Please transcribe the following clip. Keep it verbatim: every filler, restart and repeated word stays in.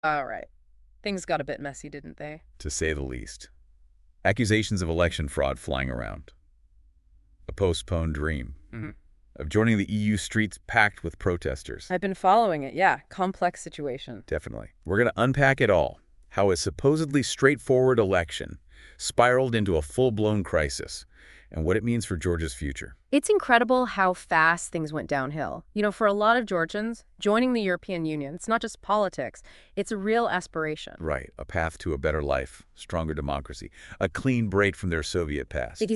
All right. Things got a bit messy, didn't they? To say the least. Accusations of election fraud flying around. A postponed dream Mm-hmm. of joining the E U streets packed with protesters. I've been following it, yeah. Complex situation. Definitely. We're going to unpack it all. How a supposedly straightforward election spiraled into a full-blown crisis, and what it means for Georgia's future. It's incredible how fast things went downhill. You know, for a lot of Georgians, joining the European Union, it's not just politics, it's a real aspiration. Right, a path to a better life, stronger democracy, a clean break from their Soviet past.